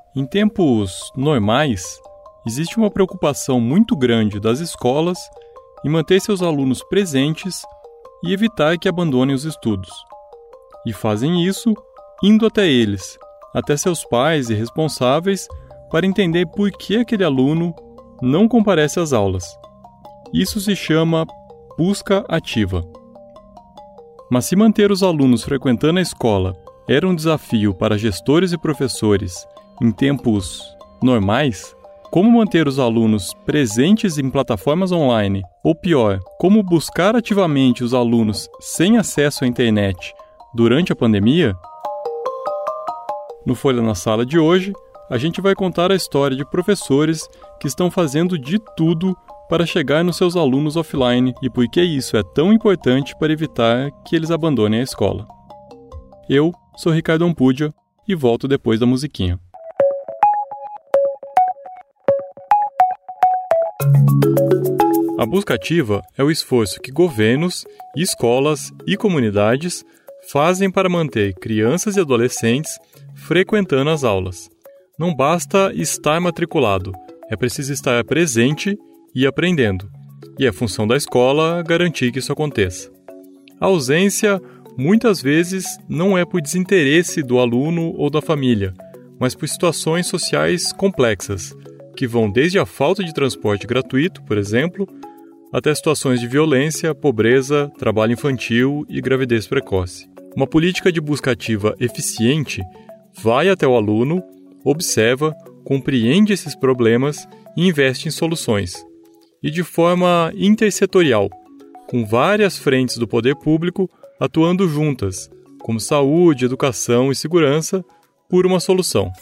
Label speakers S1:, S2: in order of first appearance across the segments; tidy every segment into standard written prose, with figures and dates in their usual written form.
S1: Em tempos normais, existe uma preocupação muito grande das escolas em manter seus alunos presentes e evitar que abandonem os estudos. E fazem isso indo até eles, até seus pais e responsáveis, para entender por que aquele aluno não comparece às aulas. Isso se chama busca ativa. Mas se manter os alunos frequentando a escola era um desafio para gestores e professores em tempos normais, como manter os alunos presentes em plataformas online, ou pior, como buscar ativamente os alunos sem acesso à internet durante a pandemia? No Folha na Sala de hoje, a gente vai contar a história de professores que estão fazendo de tudo para chegar nos seus alunos offline e por que isso é tão importante para evitar que eles abandonem a escola. Eu sou Ricardo Ampudia e volto depois da musiquinha. A busca ativa é o esforço que governos, escolas e comunidades fazem para manter crianças e adolescentes frequentando as aulas. Não basta estar matriculado, é preciso estar presente e aprendendo. E é função da escola garantir que isso aconteça. A ausência, muitas vezes, não é por desinteresse do aluno ou da família, mas por situações sociais complexas, que vão desde a falta de transporte gratuito, por exemplo, até situações de violência, pobreza, trabalho infantil e gravidez precoce. Uma política de busca ativa eficiente vai até o aluno, observa, compreende esses problemas e investe em soluções. E de forma intersetorial, com várias frentes do poder público atuando juntas, como saúde, educação e segurança, por uma solução.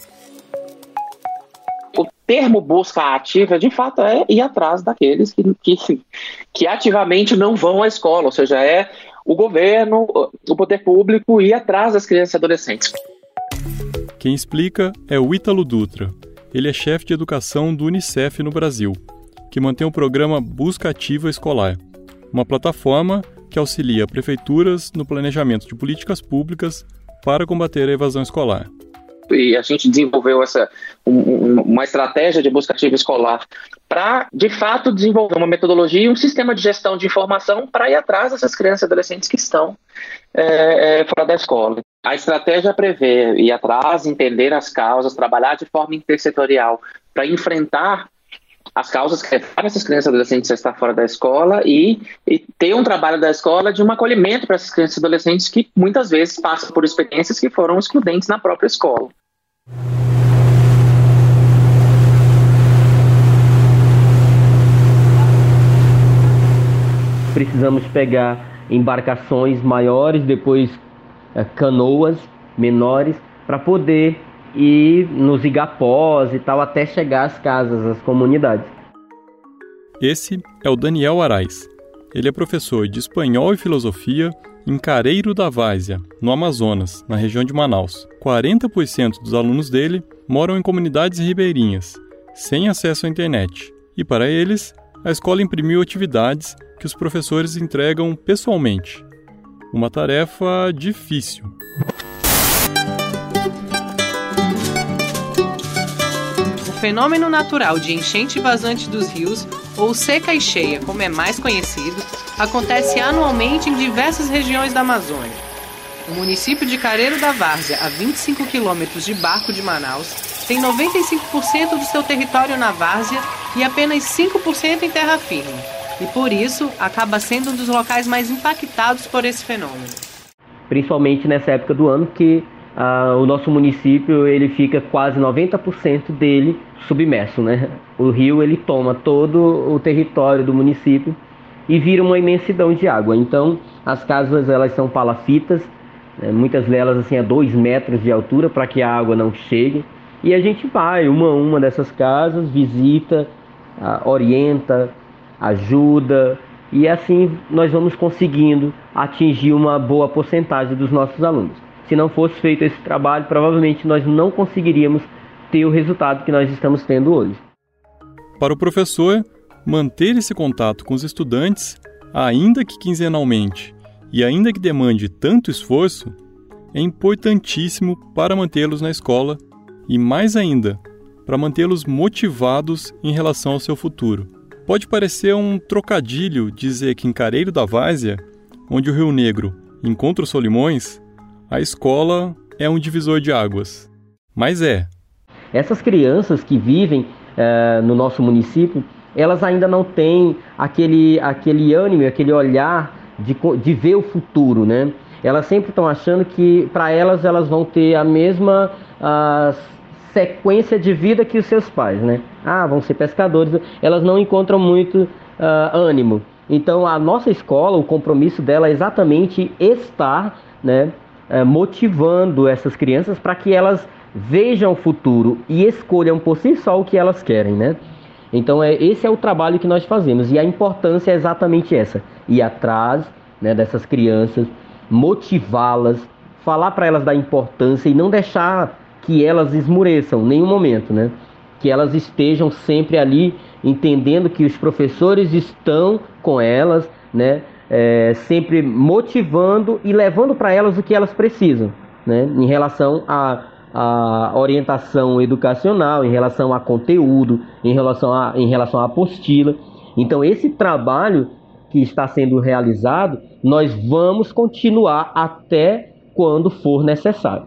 S2: O termo busca ativa, de fato, é ir atrás daqueles que ativamente não vão à escola, ou seja, é o governo, o poder público ir atrás das crianças e adolescentes.
S1: Quem explica é o Ítalo Dutra. Ele é chefe de educação do Unicef no Brasil, que mantém o programa Busca Ativa Escolar, uma plataforma que auxilia prefeituras no planejamento de políticas públicas para combater a evasão escolar.
S2: E a gente desenvolveu uma estratégia de busca ativa escolar para, de fato, desenvolver uma metodologia e um sistema de gestão de informação para ir atrás dessas crianças e adolescentes que estão fora da escola. A estratégia prevê ir atrás, entender as causas, trabalhar de forma intersetorial para enfrentar as causas que levaram essas crianças e adolescentes a estar fora da escola e ter um trabalho da escola de um acolhimento para essas crianças e adolescentes que muitas vezes passam por experiências que foram excludentes na própria escola.
S3: Precisamos pegar embarcações maiores, depois canoas menores, para poder ir nos igapós e tal, até chegar às casas, às comunidades.
S1: Esse é o Daniel Arraes. Ele é professor de espanhol e filosofia em Careiro da Várzea, no Amazonas, na região de Manaus. 40% dos alunos dele moram em comunidades ribeirinhas, sem acesso à internet. E para eles, a escola imprimiu atividades que os professores entregam pessoalmente. Uma tarefa difícil.
S4: O fenômeno natural de enchente vazante dos rios, ou seca e cheia, como é mais conhecido, acontece anualmente em diversas regiões da Amazônia. O município de Careiro da Várzea, a 25 quilômetros de barco de Manaus, tem 95% do seu território na várzea e apenas 5% em terra firme. E por isso, acaba sendo um dos locais mais impactados por esse fenômeno.
S3: Principalmente nessa época do ano que o nosso município ele fica quase 90% dele submerso, né? O rio ele toma todo o território do município e vira uma imensidão de água. Então as casas elas são palafitas, muitas delas assim a 2 metros de altura para que a água não chegue. E a gente vai uma a uma dessas casas, visita, orienta, ajuda e assim nós vamos conseguindo atingir uma boa porcentagem dos nossos alunos. Se não fosse feito esse trabalho, provavelmente nós não conseguiríamos ter o resultado que nós estamos tendo hoje.
S1: Para o professor, manter esse contato com os estudantes, ainda que quinzenalmente e ainda que demande tanto esforço, é importantíssimo para mantê-los na escola e mais ainda, para mantê-los motivados em relação ao seu futuro. Pode parecer um trocadilho dizer que em Careiro da Várzea, onde o Rio Negro encontra os Solimões, a escola é um divisor de águas. Mas é.
S3: Essas crianças que vivem no nosso município, elas ainda não têm aquele ânimo, aquele olhar de ver o futuro, né? Elas sempre estão achando que para elas vão ter a mesma sequência de vida que os seus pais, né? Vão ser pescadores. Elas não encontram muito ânimo. Então a nossa escola, o compromisso dela é exatamente estar, né, motivando essas crianças para que elas vejam o futuro e escolham por si só o que elas querem, né? Então esse é o trabalho que nós fazemos, e a importância é exatamente essa: ir atrás, né, dessas crianças, motivá-las, falar para elas da importância e não deixar que elas esmureçam em nenhum momento, né? Que elas estejam sempre ali entendendo que os professores estão com elas, né? Sempre motivando e levando para elas o que elas precisam, né? Em relação a orientação educacional, em relação a conteúdo, em relação à apostila. Então esse trabalho que está sendo realizado, nós vamos continuar até quando for necessário.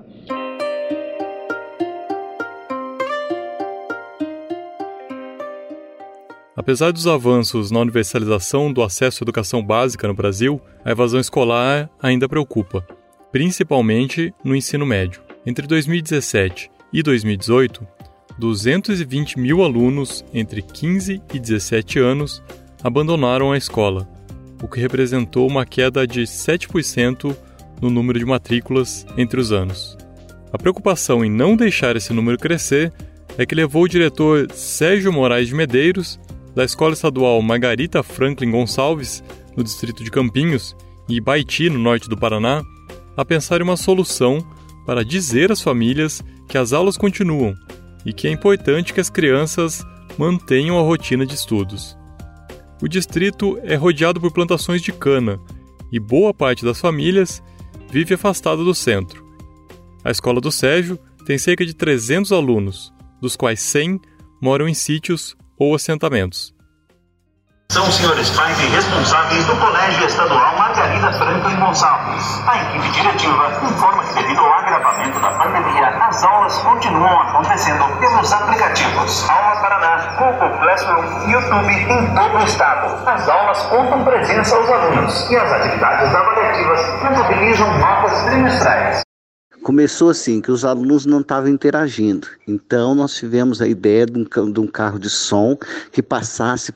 S1: Apesar dos avanços na universalização do acesso à educação básica no Brasil, a evasão escolar ainda preocupa, principalmente no ensino médio. Entre 2017 e 2018, 220 mil alunos entre 15 e 17 anos abandonaram a escola, o que representou uma queda de 7% no número de matrículas entre os anos. A preocupação em não deixar esse número crescer é que levou o diretor Sérgio Moraes de Medeiros, da Escola Estadual Margarita Franklin Gonçalves, no distrito de Campinhos, e Ibaiti, no norte do Paraná, a pensar em uma solução para dizer às famílias que as aulas continuam e que é importante que as crianças mantenham a rotina de estudos. O distrito é rodeado por plantações de cana e boa parte das famílias vive afastada do centro. A escola do Sérgio tem cerca de 300 alunos, dos quais 100 moram em sítios ou assentamentos.
S5: São os senhores pais e responsáveis do Colégio Estadual Margarita Franklin Gonçalves. A equipe diretiva informa que, devido ao agravamento da pandemia, as aulas continuam acontecendo pelos aplicativos Aula Paraná, Google Classroom e YouTube em todo o estado. As aulas contam presença aos alunos e as atividades avaliativas contabilizam notas trimestrais.
S6: Começou assim, que os alunos não estavam interagindo. Então, nós tivemos a ideia de um carro de som que passasse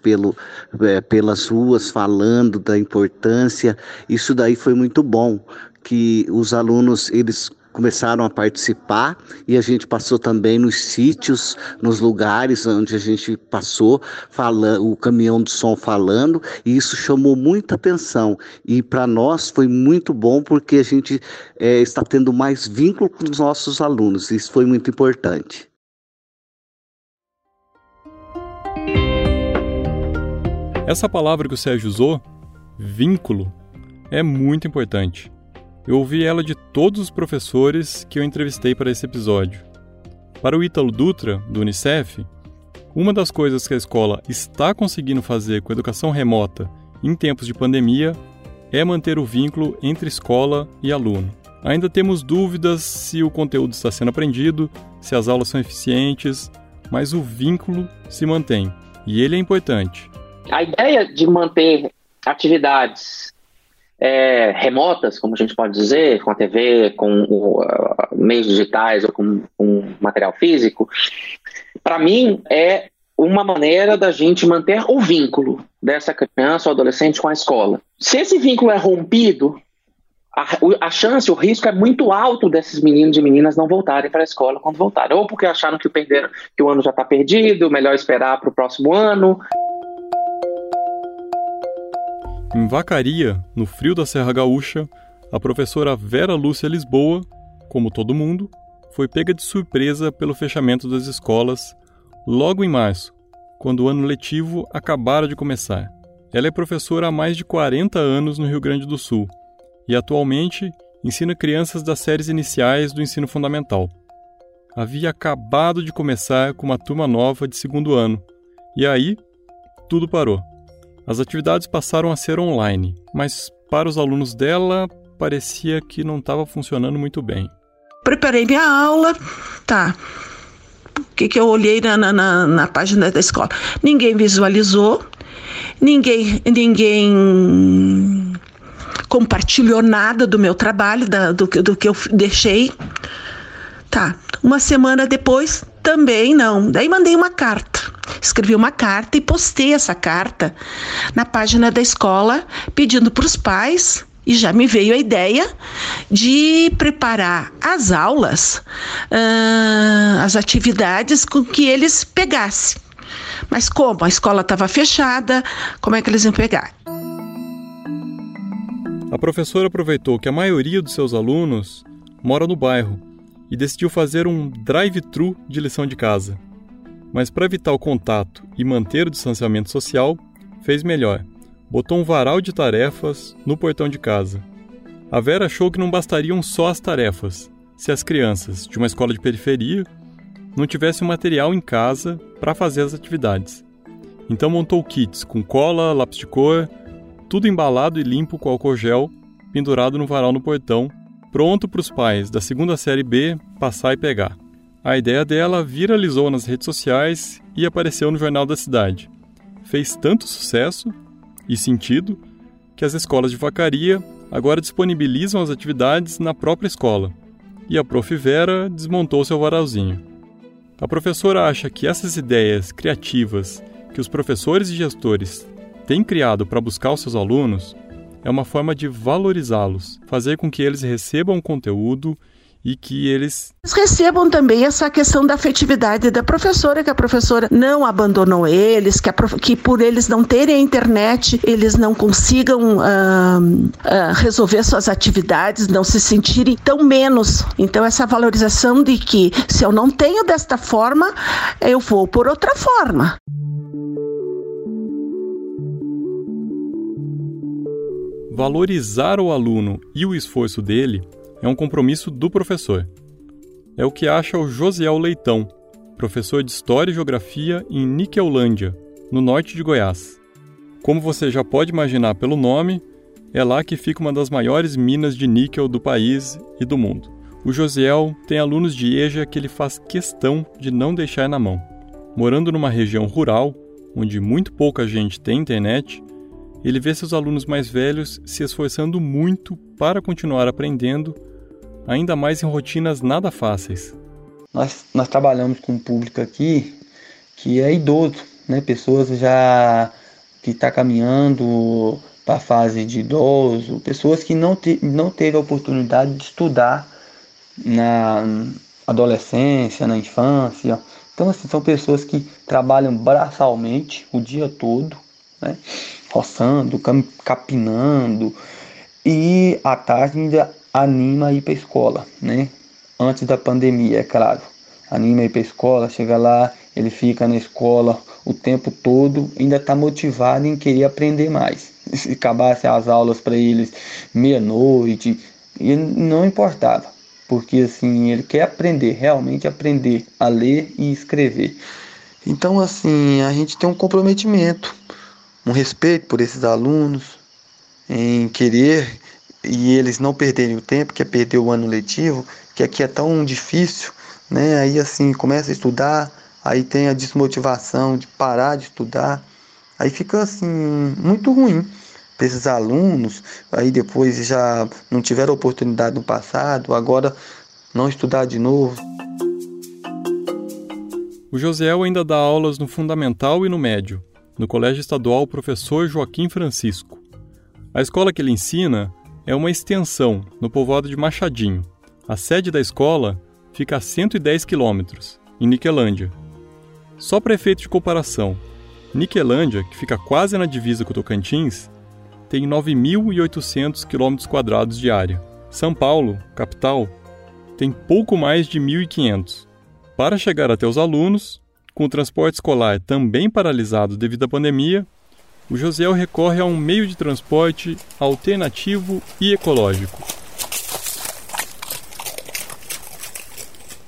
S6: pelas ruas falando da importância. Isso daí foi muito bom, que os alunos, eles começaram a participar e a gente passou também nos sítios, nos lugares onde a gente passou, o caminhão de som falando, e isso chamou muita atenção. E para nós foi muito bom porque a gente está tendo mais vínculo com os nossos alunos, isso foi muito importante.
S1: Essa palavra que o Sérgio usou, vínculo, é muito importante. Eu ouvi ela de todos os professores que eu entrevistei para esse episódio. Para o Ítalo Dutra, do Unicef, uma das coisas que a escola está conseguindo fazer com a educação remota em tempos de pandemia é manter o vínculo entre escola e aluno. Ainda temos dúvidas se o conteúdo está sendo aprendido, se as aulas são eficientes, mas o vínculo se mantém, e ele é importante.
S2: A ideia de manter atividades remotas, como a gente pode dizer, com a TV, com meios digitais ou com material físico, para mim é uma maneira da gente manter o vínculo dessa criança ou adolescente com a escola. Se esse vínculo é rompido, a chance, o risco é muito alto desses meninos e meninas não voltarem para a escola quando voltarem. Ou porque acharam que o ano já está perdido, melhor esperar para o próximo ano.
S1: Em Vacaria, no frio da Serra Gaúcha, a professora Vera Lúcia Lisboa, como todo mundo, foi pega de surpresa pelo fechamento das escolas logo em março, quando o ano letivo acabara de começar. Ela é professora há mais de 40 anos no Rio Grande do Sul e atualmente ensina crianças das séries iniciais do ensino fundamental. havia acabado de começar com uma turma nova de segundo ano. E aí, tudo parou. As atividades passaram a ser online, mas para os alunos dela, parecia que não estava funcionando muito bem.
S7: Preparei minha aula, tá. O que eu olhei na página da escola? Ninguém visualizou, ninguém compartilhou nada do meu trabalho, do que eu deixei. Tá, uma semana depois, também não. Daí mandei uma carta. Escrevi uma carta e postei essa carta na página da escola, pedindo para os pais, e já me veio a ideia de preparar as aulas, as atividades com que eles pegassem. Mas como? A escola estava fechada, como é que eles iam pegar?
S1: A professora aproveitou que a maioria dos seus alunos mora no bairro e decidiu fazer um drive-thru de lição de casa. Mas para evitar o contato e manter o distanciamento social, fez melhor. Botou um varal de tarefas no portão de casa. A Vera achou que não bastariam só as tarefas, se as crianças de uma escola de periferia não tivessem o material em casa para fazer as atividades. Então montou kits com cola, lápis de cor, tudo embalado e limpo com álcool gel, pendurado no varal no portão, pronto para os pais da segunda série B passar e pegar. A ideia dela viralizou nas redes sociais e apareceu no Jornal da Cidade. Fez tanto sucesso e sentido que as escolas de Vacaria agora disponibilizam as atividades na própria escola. E a Prof. Vera desmontou seu varalzinho. A professora acha que essas ideias criativas que os professores e gestores têm criado para buscar os seus alunos é uma forma de valorizá-los, fazer com que eles recebam conteúdo e que eles
S7: recebam também essa questão da afetividade da professora, que a professora não abandonou eles, que por eles não terem a internet, eles não consigam resolver suas atividades, não se sentirem tão menos. Então essa valorização de que se eu não tenho desta forma, eu vou por outra forma.
S1: Valorizar o aluno e o esforço dele é um compromisso do professor. É o que acha o Josiel Leitão, professor de História e Geografia em Niquelândia, no norte de Goiás. Como você já pode imaginar pelo nome, é lá que fica uma das maiores minas de níquel do país e do mundo. O Josiel tem alunos de EJA que ele faz questão de não deixar na mão. Morando numa região rural, onde muito pouca gente tem internet, ele vê seus alunos mais velhos se esforçando muito para continuar aprendendo, ainda mais em rotinas nada fáceis.
S8: Nós trabalhamos com um público aqui que é idoso, né? Pessoas já que estão caminhando para a fase de idoso, pessoas que não teve a oportunidade de estudar na adolescência, na infância. Então, assim, são pessoas que trabalham braçalmente o dia todo, né? Roçando, capinando, e à tarde ainda anima a ir para a escola, né? Antes da pandemia, é claro. Anima a ir para a escola, chega lá, ele fica na escola o tempo todo, ainda está motivado em querer aprender mais. Se acabasse as aulas para eles meia-noite, ele não importava, porque assim, ele quer aprender, realmente aprender a ler e escrever. Então, assim, a gente tem um comprometimento, um respeito por esses alunos, em querer e eles não perderem o tempo, que é perder o ano letivo, que aqui é tão difícil, né? Aí assim, começa a estudar, aí tem a desmotivação de parar de estudar, aí fica assim, muito ruim para esses alunos, aí depois já não tiveram oportunidade no passado, agora não estudar de novo.
S1: O Josiel ainda dá aulas no fundamental e no médio, no Colégio Estadual Professor Joaquim Francisco. A escola que ele ensina é uma extensão no povoado de Machadinho. A sede da escola fica a 110 quilômetros, em Niquelândia. Só para efeito de comparação, Niquelândia, que fica quase na divisa com o Tocantins, tem 9.800 km² de área. São Paulo, capital, tem pouco mais de 1.500. Para chegar até os alunos, com o transporte escolar também paralisado devido à pandemia, o Josiel recorre a um meio de transporte alternativo e ecológico.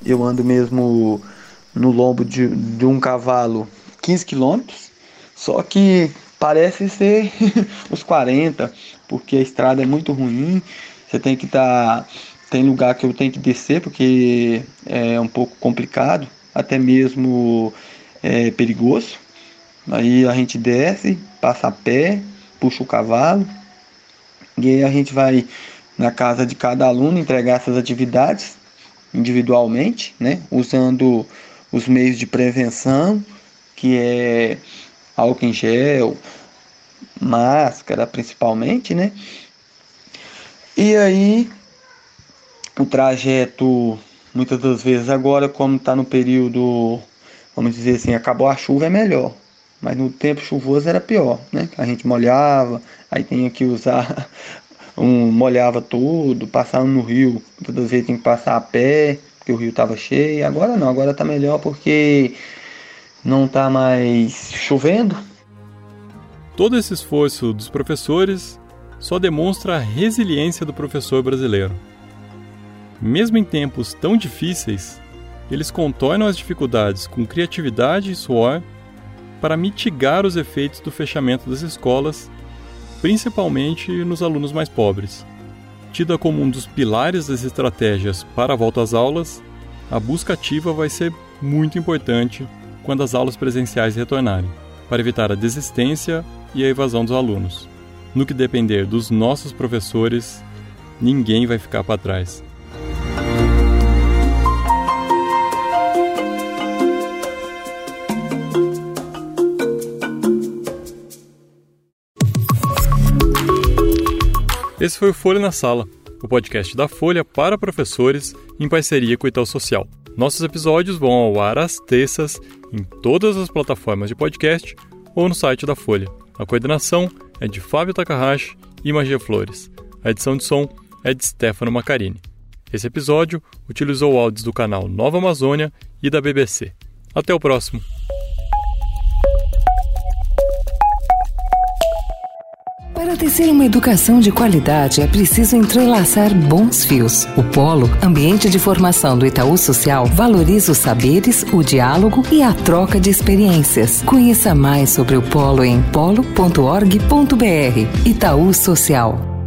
S8: eu ando mesmo no lombo de um cavalo 15 quilômetros, só que parece ser os 40, porque a estrada é muito ruim, você tem que tem lugar que eu tenho que descer, porque é um pouco complicado, até mesmo perigoso. Aí a gente desce, passa a pé, puxa o cavalo, e aí a gente vai na casa de cada aluno entregar essas atividades individualmente, né, usando os meios de prevenção, que é álcool em gel, máscara principalmente, né? E aí o trajeto, muitas das vezes agora, como está no período, vamos dizer assim, acabou a chuva, é melhor. Mas no tempo chuvoso era pior, né? A gente molhava, aí tinha que usar, molhava tudo, passava no rio, muitas das vezes tem que passar a pé, porque o rio estava cheio. Agora não, agora está melhor porque não está mais chovendo.
S1: Todo esse esforço dos professores só demonstra a resiliência do professor brasileiro. Mesmo em tempos tão difíceis, eles contornam as dificuldades com criatividade e suor para mitigar os efeitos do fechamento das escolas, principalmente nos alunos mais pobres. Tida como um dos pilares das estratégias para a volta às aulas, a busca ativa vai ser muito importante quando as aulas presenciais retornarem, para evitar a desistência e a evasão dos alunos. No que depender dos nossos professores, ninguém vai ficar para trás. Esse foi o Folha na Sala, o podcast da Folha para professores em parceria com o Itaú Social. Nossos episódios vão ao ar às terças em todas as plataformas de podcast ou no site da Folha. A coordenação é de Fábio Takahashi e Magia Flores. A edição de som é de Stefano Maccarini. Esse episódio utilizou áudios do canal Nova Amazônia e da BBC. Até o próximo!
S9: Para tecer uma educação de qualidade, é preciso entrelaçar bons fios. O Polo, ambiente de formação do Itaú Social, valoriza os saberes, o diálogo e a troca de experiências. Conheça mais sobre o Polo em polo.org.br. Itaú Social.